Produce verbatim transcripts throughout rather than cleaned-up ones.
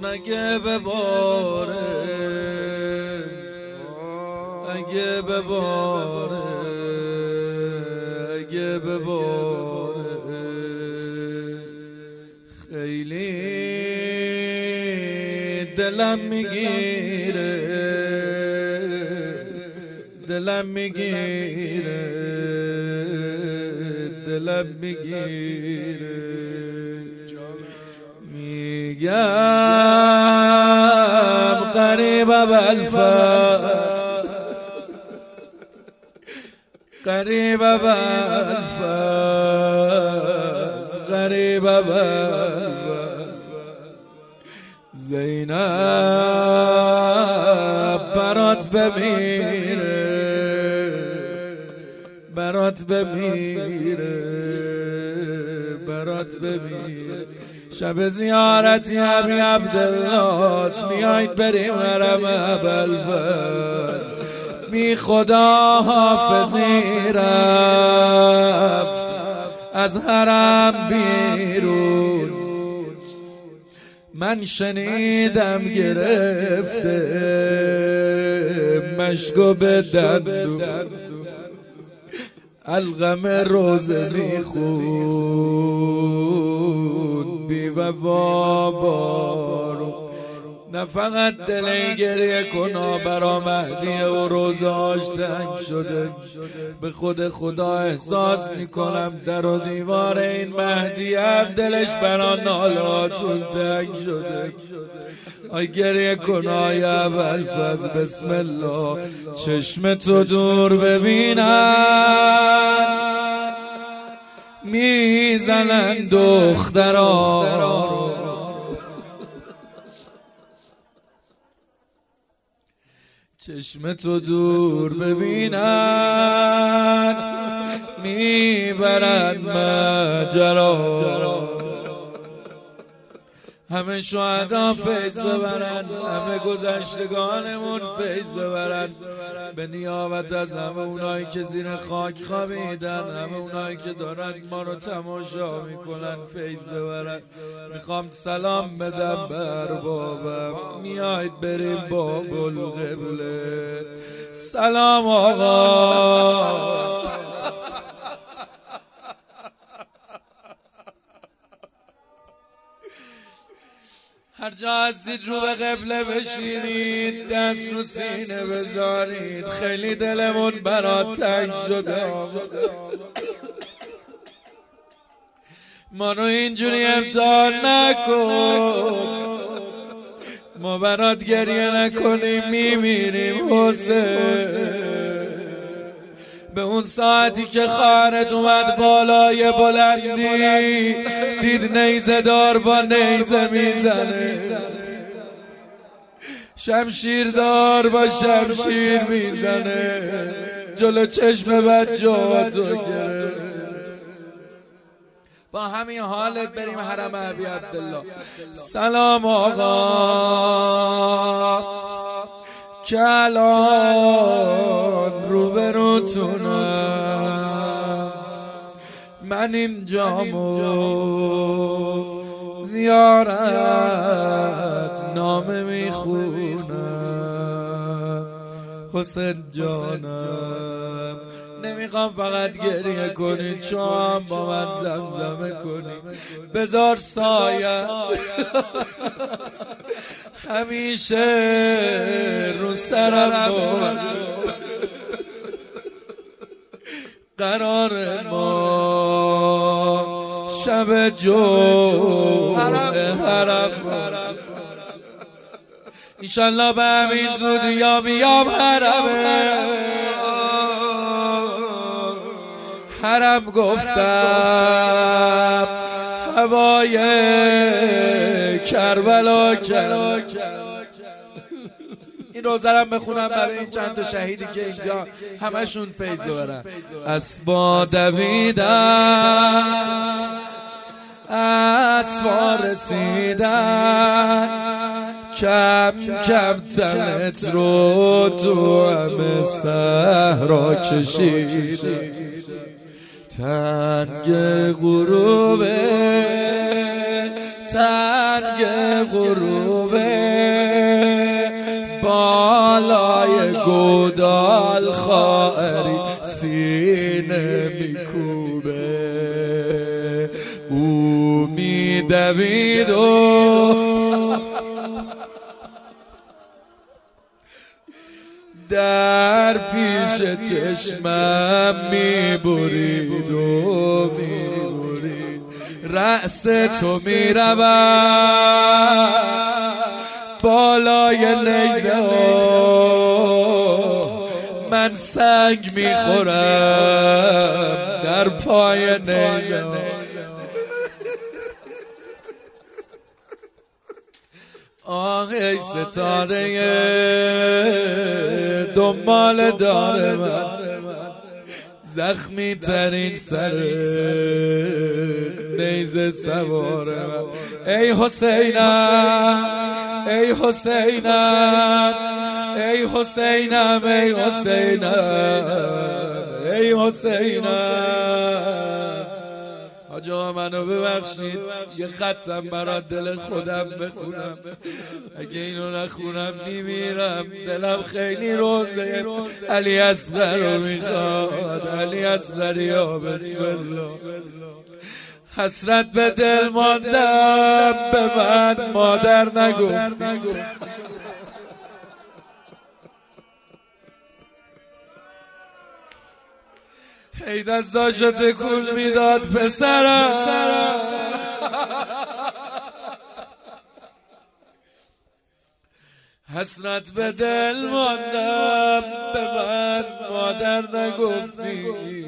اگه بباره اگه بباره اگه بباره خیلی دلم میگیره دلم میگیره دلم میگیره میگم قریب بالفاز قریب بالفاز قریب بالفاز زینب برات بمیره برات بمیره برات بمیره شب زیارتی ابی عبدالله میایید بریم حرم ابوالفضل بی خدا حافظی رفت از حرم بیرون من شنیدم گرفته مشکو به دندون الغم روزه میخون بی وفا بارو نه فقط دل گریه کنا برا مهدی و روزاش تنگ شده به خود خدا احساس میکنم در و دیوار این مهدی هم دلش برا نالاتون تنگ شده آی گریه کنا یا ابوالفضل بسم الله چشم تو دور ببینن میزنن دختران چشم تو دور ببینن میبرن مجرا همه شهدا فیض ببرن همه گذشتگانمون فیض ببرن به نیابت از همه اونایی که زیر خاک خوابیدن همه اونایی که دارن ما رو تماشا میکنن فیض ببرن میخوام سلام بدم به اربابم میاید بریم باب القبله سلام آقا هر جا هستید رو به قبله بشینید دست رو سینه بذارید خیلی دلمون برات تنگ شده ما رو اینجوری امتحان نکن ما برات گریه نکنیم میمیریم حسین به اون ساعتی که خواهرت اومد بالای بلندی دید نیزه دار با نیزه میزنه شمشیر دار با شمشیر میزنه جلو چشم بچه‌هاتو گرفت با همین حالت بریم حرم ابی عبدالله سلام آقا که الان روبروتونم من اینجامو زیارت نامه میخونم حسین جانم نمیخوام فقط گریه کنید شما با من زمزمه کنید بذار سایه همیشه رو سرم بود قرار ما شب جو حرم ایشالله به همین زودی یا بیام حرمه حرم گفتم هوای کربلا کربلا این روزرم بخونم برای این چند تا شهیدی که اینجا همشون فیض ببرن اسبا دویدن اسبا رسیدن کم کم تنت رو تو همه صحرا کشید تنگ غروبه تنگ غروبه او میدوید و در پیش چشمم میبرید و میبرید رأس تو میرود بالای نیزه من سنگ میخورم در پای نیزه آه ای ستاره دنبال داره من زخمی ترین سر نیزه سوار من ای حسینم ای حسینم ای حسینم ای حسینم ای حسینم حاج آقا منو ببخشید یه خطم برای دل خودم بخونم اگه اینو نخونم میمیرم دلم خیلی روزه علی اصغر رو میخواد علی اصغر یا بسم الله حسرت به دل ماندم به من مادر نگفتی ای دستاشو تکون میداد پسرم حسرت به دل ماندم به من مادر نگفتی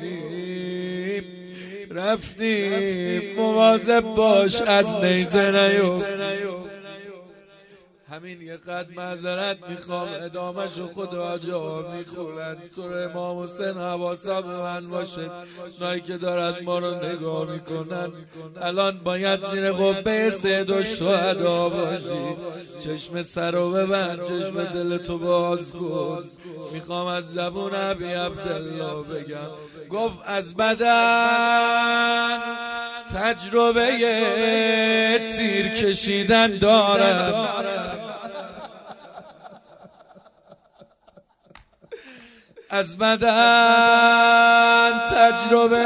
رفتی مواظب باش از نیزه نیفتی همین یه قد معذرت میخوام ادامهشو خدا جا میخونن تو امام حسین حواسا به من باشه نایی که دارد ما رو نگاه میکنن الان باید زیر قبه سید و شهدا باشی چشم سر رو ببند چشم دل تو باز کن میخوام از زبون ابی عبدالله بگم گفت از بدن تجربه تیر کشیدن دارم از بدن تجربه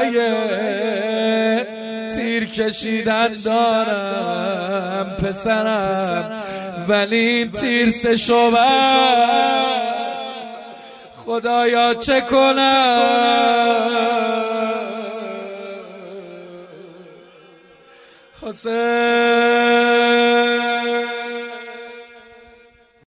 تیر کشیدن دارم پسرم ولی این تیر سه شعبه خدایا چه کنم حسین